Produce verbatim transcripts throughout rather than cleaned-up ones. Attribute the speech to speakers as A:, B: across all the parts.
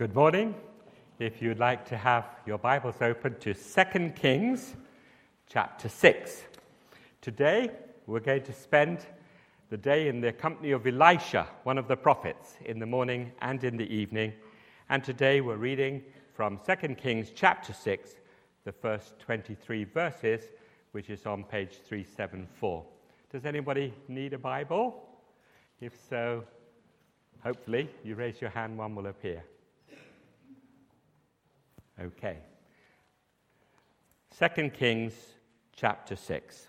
A: Good morning. If you'd like to have your Bibles open to Second Kings chapter six. Today we're going to spend the day in the company of Elisha, one of the prophets, in the morning and in the evening. And today we're reading from Second Kings chapter six, the first twenty-three verses, which is on page three seventy-four. Does anybody need a Bible? If so, hopefully you raise your hand, one will appear. Okay. Second Kings chapter six.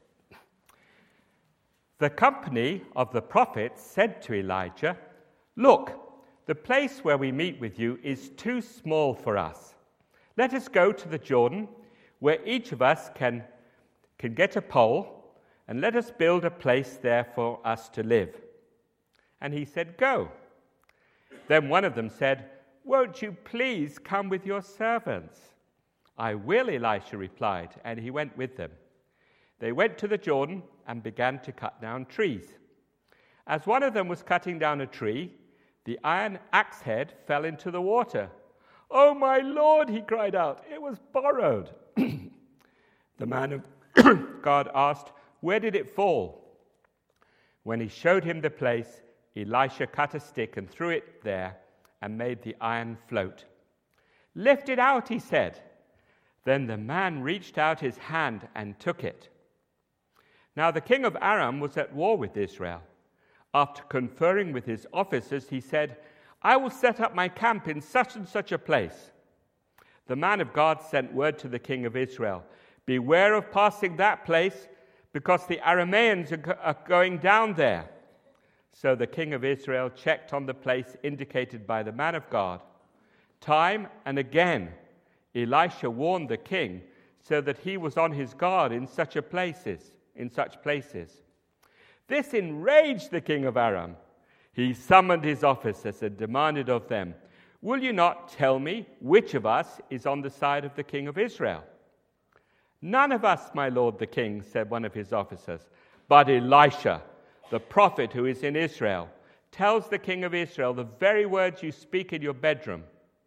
A: The company of the prophets said to Elijah, "Look, the place where we meet with you is too small for us. Let us go to the Jordan, where each of us can, can get a pole, and let us build a place there for us to live." And he said, "Go." Then one of them said, "Won't you please come with your servants?" "I will," Elisha replied, and he went with them. They went to the Jordan and began to cut down trees. As one of them was cutting down a tree, the iron axe head fell into the water. "Oh, my Lord," he cried out, "it was borrowed." The man of God asked, "Where did it fall?" When he showed him the place, Elisha cut a stick and threw it there and made the iron float. "Lift it out," he said. Then the man reached out his hand and took it. Now the king of Aram was at war with Israel. After conferring with his officers, he said, "I will set up my camp in such and such a place." The man of God sent word to the king of Israel, "Beware of passing that place, because the Arameans are going down there." So the king of Israel checked on the place indicated by the man of God. Time and again, Elisha warned the king so that he was on his guard in such a places, in such places. This enraged the king of Aram. He summoned his officers and demanded of them, "Will you not tell me which of us is on the side of the king of Israel?" "None of us, my lord the king," said one of his officers, "but Elisha, the prophet who is in Israel, tells the king of Israel the very words you speak in your bedroom."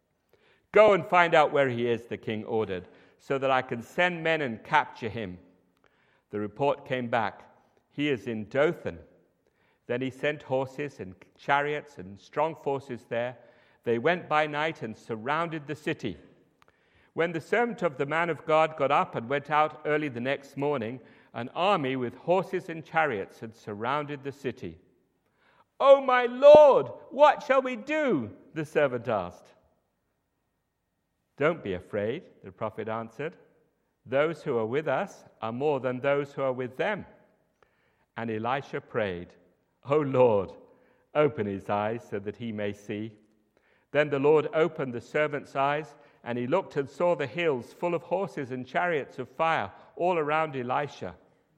A: "Go and find out where he is," the king ordered, "so that I can send men and capture him." The report came back, "He is in Dothan." Then he sent horses and chariots and strong forces there. They went by night and surrounded the city. When the servant of the man of God got up and went out early the next morning, an army with horses and chariots had surrounded the city. "Oh, my Lord, what shall we do?" the servant asked. "Don't be afraid," the prophet answered. "Those who are with us are more than those who are with them." And Elisha prayed, "Oh, Lord, open his eyes so that he may see." Then the Lord opened the servant's eyes, and he looked and saw the hills full of horses and chariots of fire all around Elisha.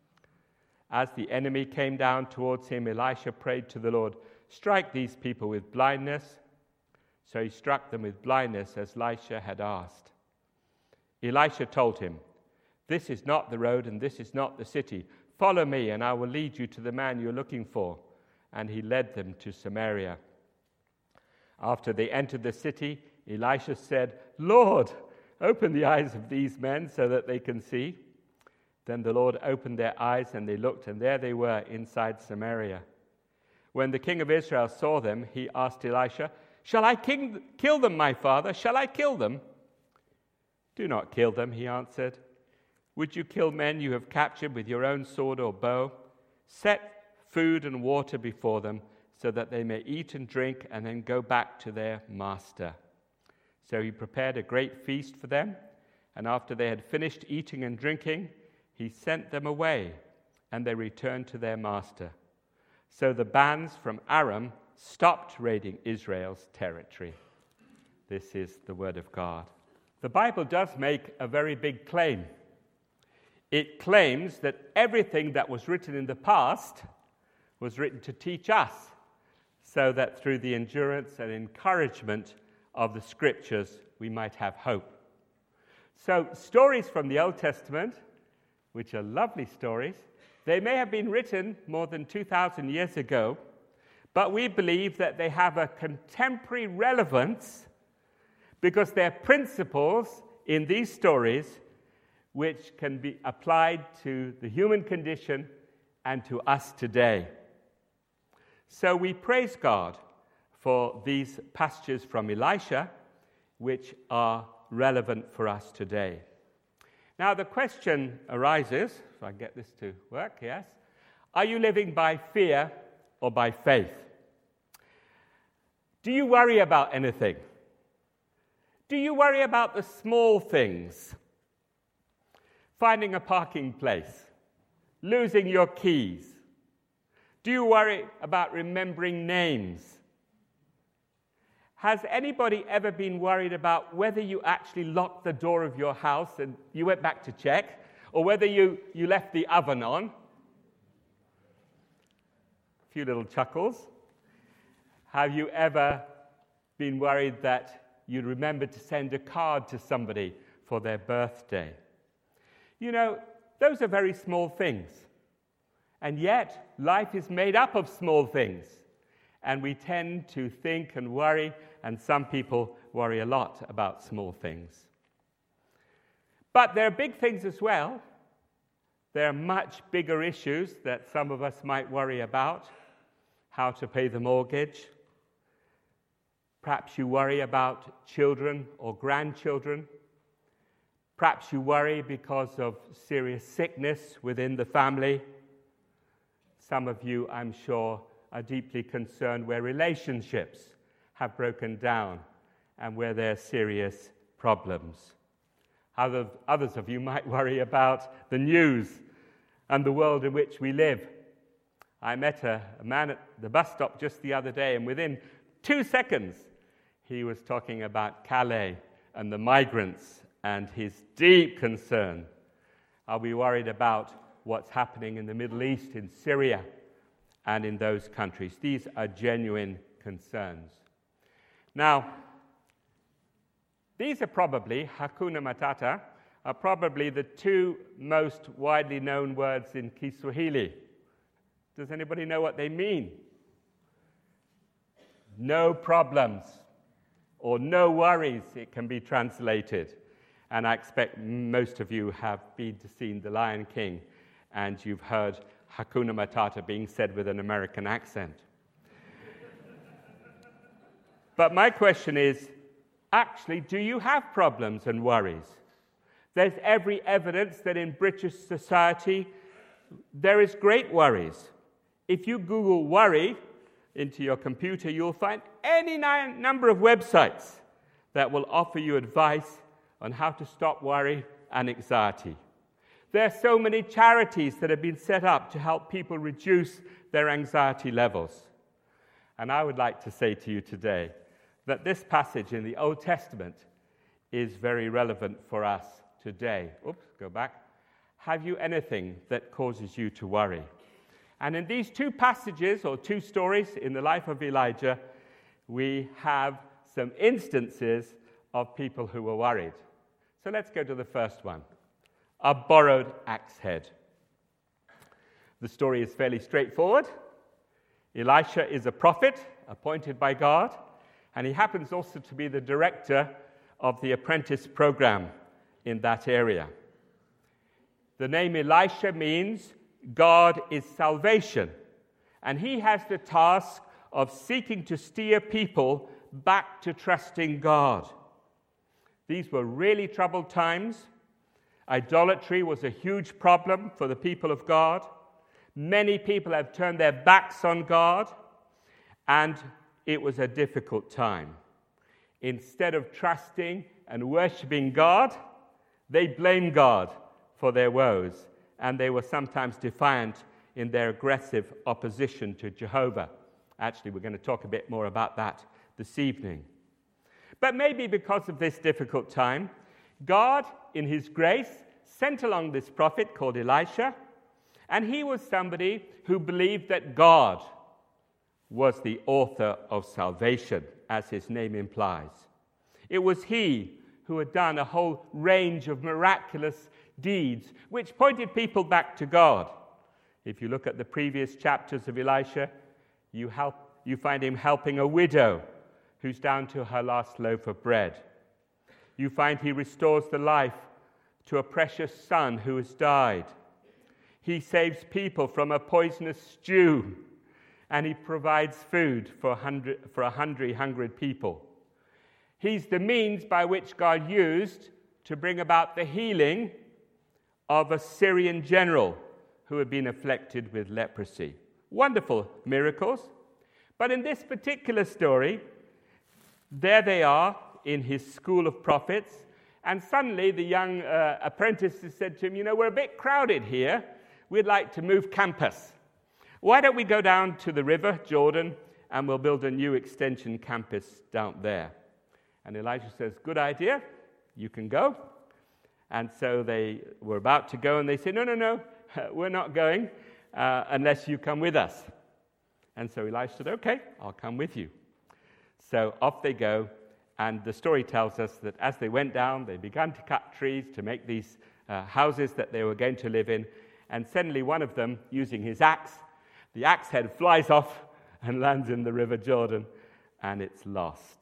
A: As the enemy came down towards him, Elisha prayed to the Lord, "Strike these people with blindness." So he struck them with blindness as Elisha had asked. Elisha told him, "This is not the road and this is not the city. Follow me and I will lead you to the man you're looking for." And he led them to Samaria. After they entered the city, Elisha said, "Lord, open the eyes of these men so that they can see." Then the Lord opened their eyes, and they looked, and there they were inside Samaria. When the king of Israel saw them, he asked Elisha, "Shall I king- kill them, my father? Shall I kill them?" "Do not kill them," he answered. "Would you kill men you have captured with your own sword or bow? Set food and water before them, so that they may eat and drink and then go back to their master." So he prepared a great feast for them, and after they had finished eating and drinking, he sent them away, and they returned to their master. So the bands from Aram stopped raiding Israel's territory. This is the word of God. The Bible does make a very big claim. It claims that everything that was written in the past was written to teach us, so that through the endurance and encouragement of the Scriptures we might have hope. So stories from the Old Testament, which are lovely stories, they may have been written more than two thousand years ago, but we believe that they have a contemporary relevance because there are principles in these stories which can be applied to the human condition and to us today. So we praise God for these passages from Elisha, which are relevant for us today. Now the question arises, if I get this to work, yes, are you living by fear or by faith? Do you worry about anything? Do you worry about the small things? Finding a parking place, losing your keys. Do you worry about remembering names? Has anybody ever been worried about whether you actually locked the door of your house and you went back to check, or whether you, you left the oven on? A few little chuckles. Have you ever been worried that you'd remembered to send a card to somebody for their birthday? You know, those are very small things. And yet, life is made up of small things. And we tend to think and worry, and some people worry a lot about small things. But there are big things as well. There are much bigger issues that some of us might worry about. How to pay the mortgage. Perhaps you worry about children or grandchildren. Perhaps you worry because of serious sickness within the family. Some of you, I'm sure, are deeply concerned where relationships have broken down and where there are serious problems. Other, others of you might worry about the news and the world in which we live. I met a, a man at the bus stop just the other day, and within two seconds, he was talking about Calais and the migrants and his deep concern. Are we worried about what's happening in the Middle East, in Syria, and in those countries? These are genuine concerns. Now, these are probably, Hakuna Matata, are probably the two most widely known words in Kiswahili. Does anybody know what they mean? No problems, or no worries, it can be translated. And I expect most of you have been to see The Lion King, and you've heard Hakuna Matata being said with an American accent. But my question is, actually, do you have problems and worries? There's every evidence that in British society there is great worries. If you Google worry into your computer, you'll find any number of websites that will offer you advice on how to stop worry and anxiety. There are so many charities that have been set up to help people reduce their anxiety levels. And I would like to say to you today that this passage in the Old Testament is very relevant for us today. Oops, go back. Have you anything that causes you to worry? And in these two passages, or two stories in the life of Elijah, we have some instances of people who were worried. So let's go to the first one. A borrowed axe head. The story is fairly straightforward. Elisha is a prophet appointed by God, and he happens also to be the director of the apprentice program in that area. The name Elisha means God is salvation, and he has the task of seeking to steer people back to trusting God. These were really troubled times. Idolatry was a huge problem for the people of God. Many people have turned their backs on God, and it was a difficult time. Instead of trusting and worshiping God, they blamed God for their woes, and they were sometimes defiant in their aggressive opposition to Jehovah. Actually, we're going to talk a bit more about that this evening. But maybe because of this difficult time, God, in his grace, sent along this prophet called Elisha, and he was somebody who believed that God was the author of salvation, as his name implies. It was he who had done a whole range of miraculous deeds which pointed people back to God. If you look at the previous chapters of Elisha, you help, you find him helping a widow who's down to her last loaf of bread. You find he restores the life to a precious son who has died. He saves people from a poisonous stew, and he provides food for, hundred, for a hungry, hungry people. He's the means by which God used to bring about the healing of a Syrian general who had been afflicted with leprosy. Wonderful miracles. But in this particular story, there they are in his school of prophets, and suddenly the young uh, apprentices said to him, you know, we're a bit crowded here. We'd like to move campus. Why don't we go down to the river, Jordan, and we'll build a new extension campus down there? And Elijah says, good idea, you can go. And so they were about to go, and they said, no, no, no, we're not going uh, unless you come with us. And so Elijah said, okay, I'll come with you. So off they go, and the story tells us that as they went down, they began to cut trees to make these uh, houses that they were going to live in, and suddenly one of them, using his axe, the axe head flies off and lands in the River Jordan, and it's lost.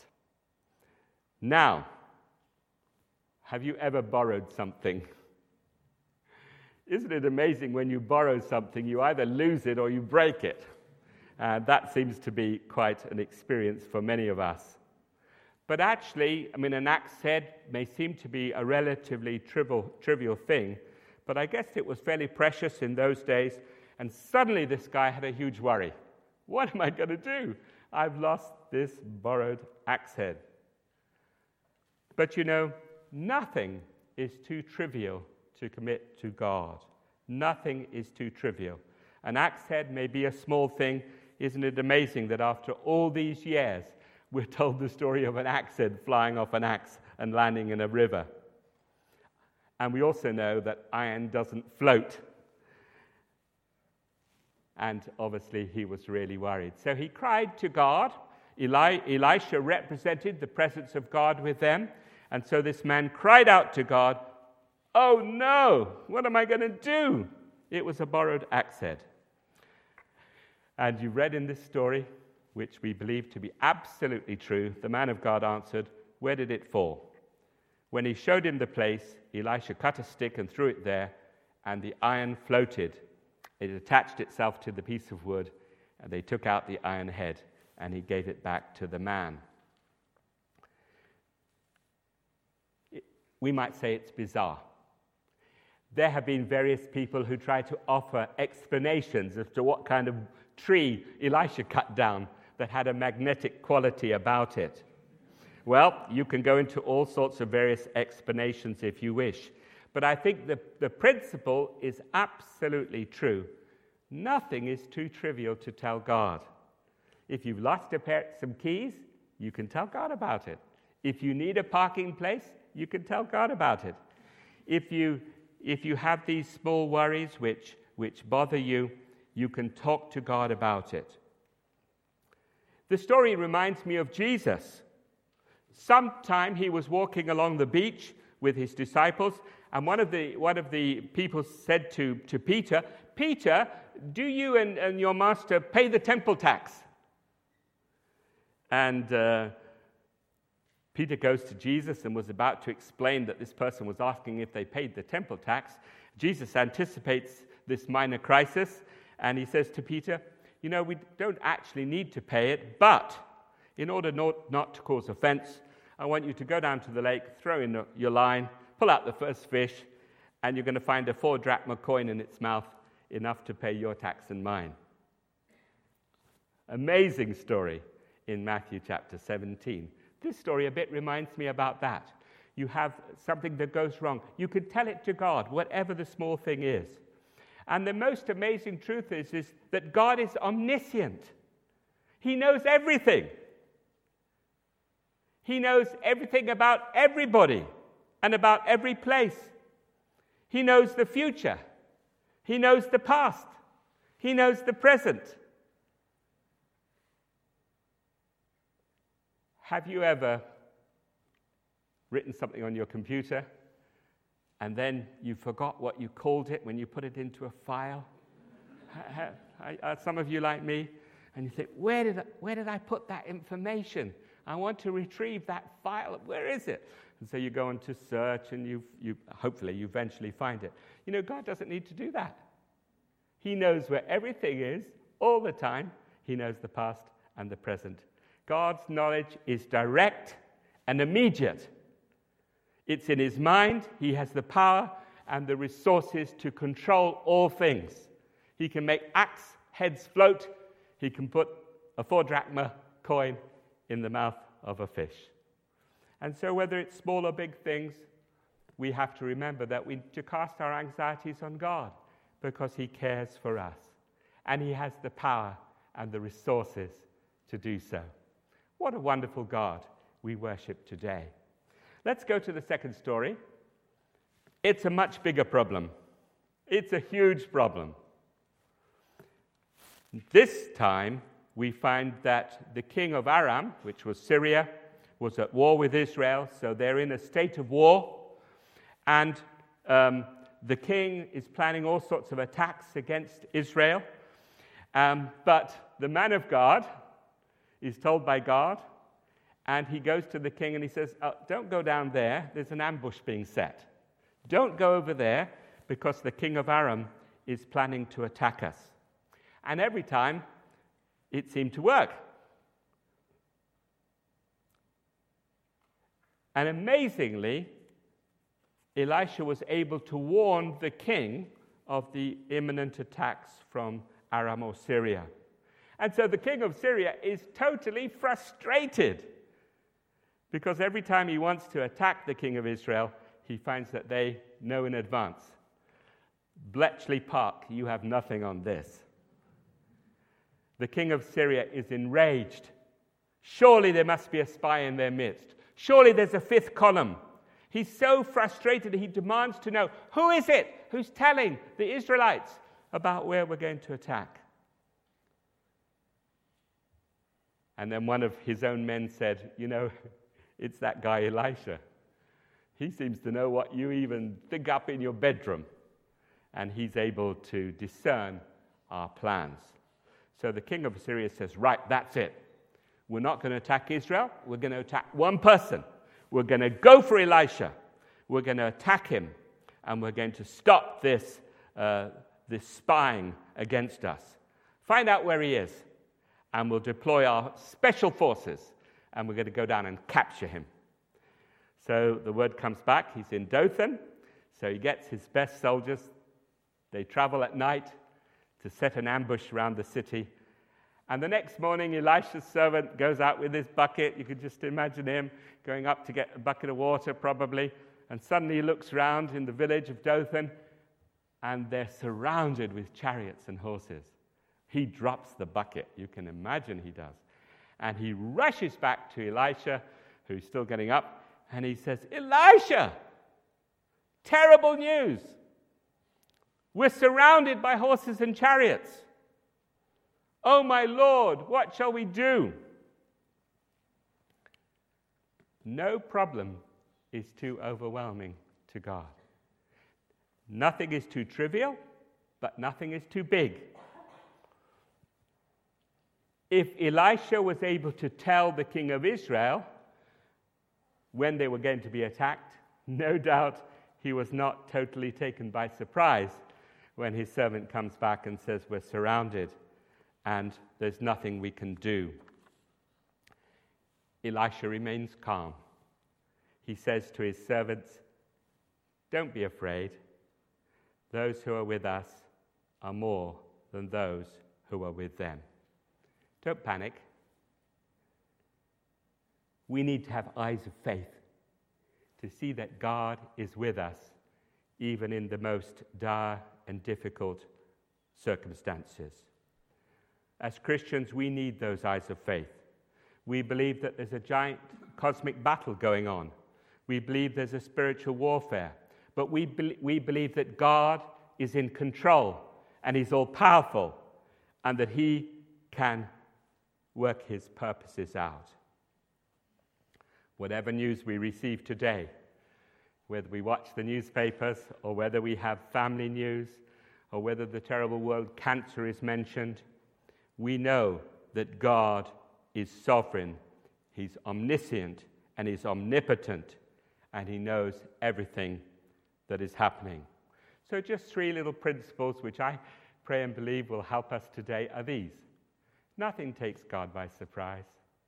A: Now, have you ever borrowed something? Isn't it amazing when you borrow something, you either lose it or you break it? Uh, that seems to be quite an experience for many of us. But actually, I mean, an axe head may seem to be a relatively trivial, trivial thing, but I guess it was fairly precious in those days, and suddenly this guy had a huge worry. What am I going to do? I've lost this borrowed axe head. But you know, nothing is too trivial to commit to God. Nothing is too trivial. An axe head may be a small thing. Isn't it amazing that after all these years, we're told the story of an axe head flying off an axe and landing in a river? And we also know that iron doesn't float. And obviously he was really worried. So he cried to God. Eli- Elisha represented the presence of God with them. And so this man cried out to God, oh no, what am I going to do? It was a borrowed axe head. And you read in this story, which we believe to be absolutely true, the man of God answered, where did it fall? When he showed him the place, Elisha cut a stick and threw it there, and the iron floated. It attached itself to the piece of wood, and they took out the iron head, and he gave it back to the man. It, we might say it's bizarre. There have been various people who try to offer explanations as to what kind of tree Elisha cut down that had a magnetic quality about it. Well, you can go into all sorts of various explanations if you wish. But I think the, the principle is absolutely true. Nothing is too trivial to tell God. If you've lost a pair, some keys, you can tell God about it. If you need a parking place, you can tell God about it. If you, if you have these small worries which, which bother you, you can talk to God about it. The story reminds me of Jesus. Sometime he was walking along the beach with his disciples, and one of the one of the people said to, to Peter, Peter, do you and, and your master pay the temple tax? And uh, Peter goes to Jesus and was about to explain that this person was asking if they paid the temple tax. Jesus anticipates this minor crisis, and he says to Peter, you know, we don't actually need to pay it, but in order not, not to cause offense, I want you to go down to the lake, throw in your line, pull out the first fish, and you're going to find a four drachma coin in its mouth, enough to pay your tax and mine. Amazing story in Matthew chapter seventeen. This story a bit reminds me about that. You have something that goes wrong. You can tell it to God, whatever the small thing is. And the most amazing truth is, is that God is omniscient. He knows everything. He knows everything about everybody and about every place. He knows the future. He knows the past. He knows the present. Have you ever written something on your computer and then you forgot what you called it when you put it into a file? Are some of you like me? And you think, where did I, where did I put that information? I want to retrieve that file. Where is it? And so you go on to search, and you, you hopefully you eventually find it. You know, God doesn't need to do that. He knows where everything is all the time. He knows the past and the present. God's knowledge is direct and immediate. It's in his mind. He has the power and the resources to control all things. He can make axe heads float. He can put a four drachma coin in the mouth of a fish. And so whether it's small or big things, we have to remember that we to cast our anxieties on God, because he cares for us. And he has the power and the resources to do so. What a wonderful God we worship today. Let's go to the second story. It's a much bigger problem. It's a huge problem. This time, we find that the king of Aram, which was Syria, was at war with Israel, so they're in a state of war. And um, the king is planning all sorts of attacks against Israel. Um, but the man of God is told by God, and he goes to the king and he says, oh, don't go down there. There's an ambush being set. Don't go over there, because the king of Aram is planning to attack us. And every time, it seemed to work. And amazingly, Elisha was able to warn the king of the imminent attacks from Aram or Syria. And so the king of Syria is totally frustrated, because every time he wants to attack the king of Israel, he finds that they know in advance, Bletchley Park, you have nothing on this. The king of Syria is enraged. Surely there must be a spy in their midst. Surely there's a fifth column. He's so frustrated, he demands to know, who is it who's telling the Israelites about where we're going to attack? And then one of his own men said, you know, it's that guy Elisha. He seems to know what you even think up in your bedroom. And he's able to discern our plans. So the king of Assyria says, right, that's it. We're not going to attack Israel. We're going to attack one person. We're going to go for Elisha. We're going to attack him. And we're going to stop this, uh, this spying against us. Find out where he is. And we'll deploy our special forces. And we're going to go down and capture him. So the word comes back. He's in Dothan. So he gets his best soldiers. They travel at night to set an ambush around the city. And the next morning, Elisha's servant goes out with his bucket. You could just imagine him going up to get a bucket of water, probably. And suddenly he looks around in the village of Dothan, and they're surrounded with chariots and horses. He drops the bucket. You can imagine he does. And he rushes back to Elisha, who's still getting up, and he says, Elisha, terrible news. We're surrounded by horses and chariots. Oh, my Lord, what shall we do? No problem is too overwhelming to God. Nothing is too trivial, but nothing is too big. If Elisha was able to tell the king of Israel when they were going to be attacked, no doubt he was not totally taken by surprise when his servant comes back and says, we're surrounded and there's nothing we can do. Elisha remains calm. He says to his servants, don't be afraid. Those who are with us are more than those who are with them. Don't panic. We need to have eyes of faith to see that God is with us even in the most dire and difficult circumstances. As Christians, we need those eyes of faith. We believe that there's a giant cosmic battle going on. We believe there's a spiritual warfare. But we, be- we believe that God is in control and he's all-powerful and that he can work his purposes out. Whatever news we receive today, whether we watch the newspapers or whether we have family news or whether the terrible world cancer is mentioned, we know that God is sovereign. He's omniscient and he's omnipotent, and he knows everything that is happening. So just three little principles which I pray and believe will help us today are these. Nothing takes God by surprise.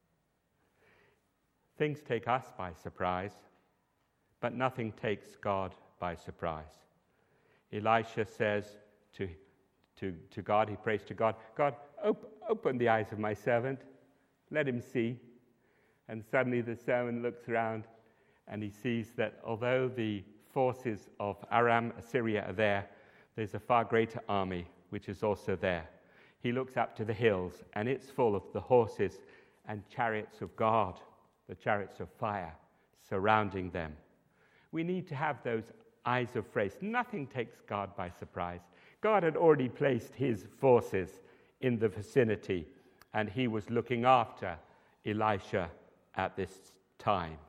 A: Things take us by surprise, but nothing takes God by surprise. Elisha says to, to, to God, he prays to God, God, op- open the eyes of my servant, let him see. And suddenly the servant looks around and he sees that although the forces of Aram, Assyria are there, there's a far greater army which is also there. He looks up to the hills and it's full of the horses and chariots of God, the chariots of fire surrounding them. We need to have those eyes of faith. Nothing takes God by surprise. God had already placed his forces in the vicinity, and he was looking after Elisha at this time.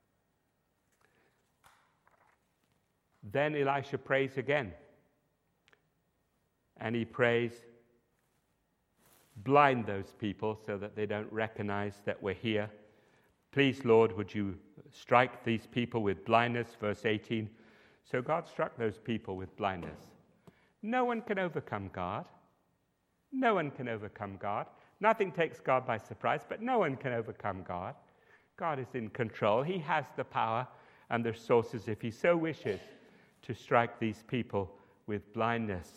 A: Then Elisha prays again, and he prays, blind those people so that they don't recognize that we're here. Please, Lord, would you strike these people with blindness, verse eighteen. So God struck those people with blindness. No one can overcome God. No one can overcome God. Nothing takes God by surprise, but no one can overcome God. God is in control. He has the power and the resources, if he so wishes, to strike these people with blindness.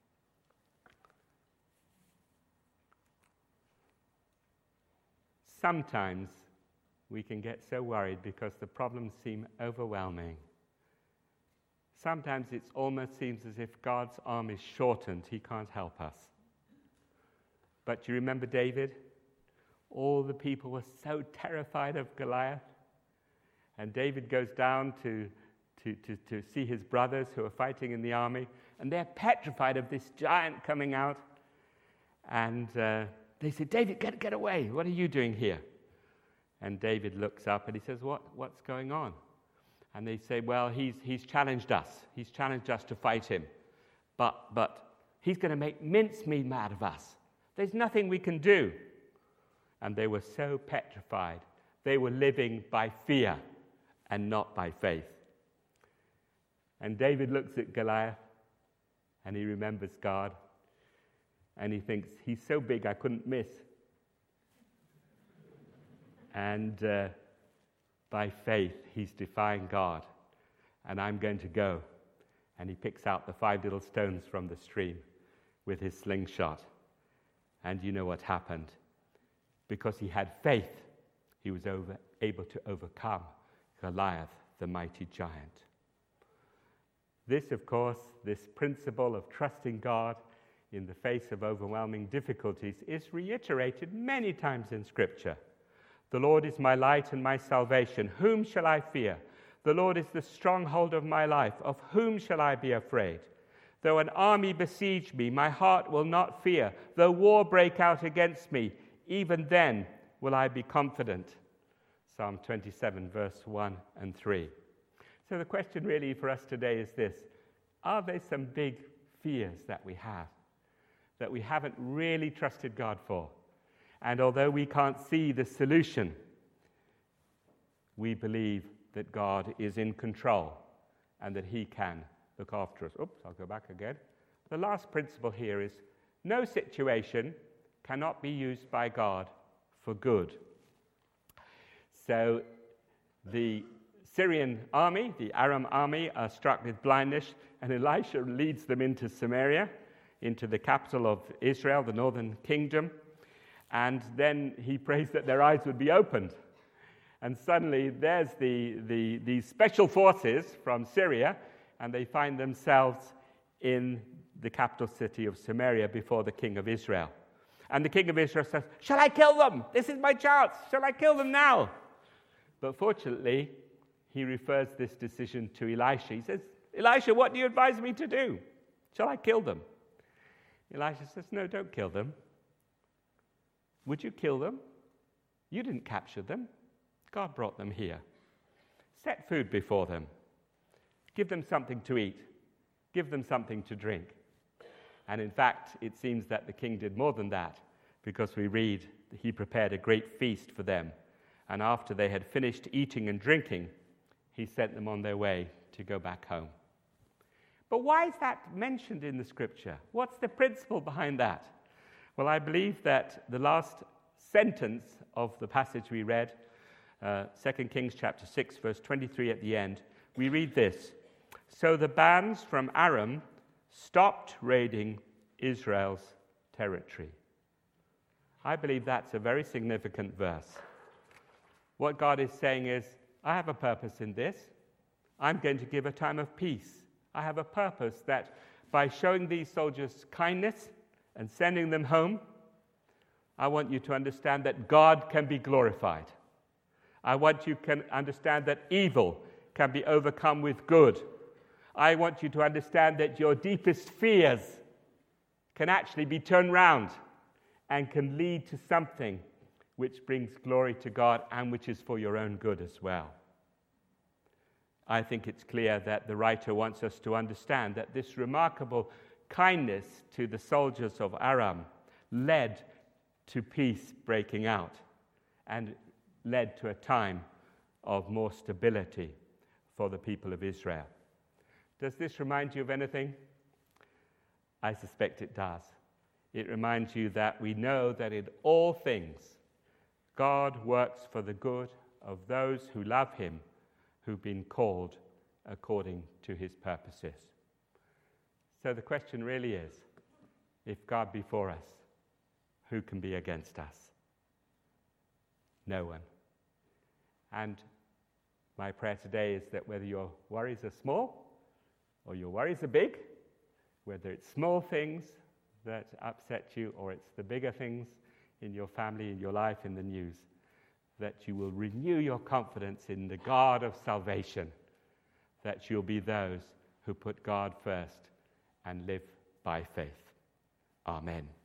A: Sometimes we can get so worried because the problems seem overwhelming. Sometimes it almost seems as if God's arm is shortened. He can't help us. But do you remember David? All the people were so terrified of Goliath. And David goes down to, to, to, to see his brothers who are fighting in the army. And they're petrified of this giant coming out. And uh, they say, David, get, get away. What are you doing here? And David looks up and he says, what, what's going on? And they say, well, he's, he's challenged us. He's challenged us to fight him. But, but he's going to make mincemeat out of us. There's nothing we can do. And they were so petrified. They were living by fear and not by faith. And David looks at Goliath and he remembers God. And he thinks, he's so big I couldn't miss. And uh, by faith, he's defying God. And I'm going to go. And he picks out the five little stones from the stream with his slingshot. And you know what happened? Because he had faith, he was over, able to overcome Goliath, the mighty giant. This, of course, this principle of trusting God in the face of overwhelming difficulties is reiterated many times in Scripture. The Lord is my light and my salvation. Whom shall I fear? The Lord is the stronghold of my life. Of whom shall I be afraid? Though an army besiege me, my heart will not fear. Though war break out against me, even then will I be confident. Psalm twenty-seven, verse one and three. So the question really for us today is this. Are there some big fears that we have, that we haven't really trusted God for? And although we can't see the solution, we believe that God is in control and that he can look after us. Oops, I'll go back again. The last principle here is no situation cannot be used by God for good. So the Syrian army, the Aram army, are struck with blindness, and Elisha leads them into Samaria, into the capital of Israel, the northern kingdom. And then he prays that their eyes would be opened. And suddenly there's the, the, the special forces from Syria, and they find themselves in the capital city of Samaria before the king of Israel. And the king of Israel says, shall I kill them? This is my chance. Shall I kill them now? But fortunately, he refers this decision to Elisha. He says, Elisha, what do you advise me to do? Shall I kill them? Elisha says, no, don't kill them. Would you kill them? You didn't capture them. God brought them here. Set food before them. Give them something to eat. Give them something to drink. And in fact, it seems that the king did more than that, because we read that he prepared a great feast for them. and after they had finished eating and drinking, he sent them on their way to go back home. But why is that mentioned in the scripture? What's the principle behind that? Well, I believe that the last sentence of the passage we read, uh, Second Kings chapter six, verse twenty-three at the end, we read this: "So the bands from Aram stopped raiding Israel's territory." I believe that's a very significant verse. What God is saying is, I have a purpose in this. I'm going to give a time of peace. I have a purpose that by showing these soldiers kindness and sending them home, I want you to understand that God can be glorified. I want you to understand that evil can be overcome with good. I want you to understand that your deepest fears can actually be turned round and can lead to something which brings glory to God and which is for your own good as well. I think it's clear that the writer wants us to understand that this remarkable kindness to the soldiers of Aram led to peace breaking out and led to a time of more stability for the people of Israel. Does this remind you of anything? I suspect it does. It reminds you that we know that in all things, God works for the good of those who love him, who've been called according to his purposes. So the question really is, if God be for us, who can be against us? No one. And my prayer today is that whether your worries are small or your worries are big, whether it's small things that upset you or it's the bigger things in your family, in your life, in the news, that you will renew your confidence in the God of salvation, that you'll be those who put God first and live by faith. Amen.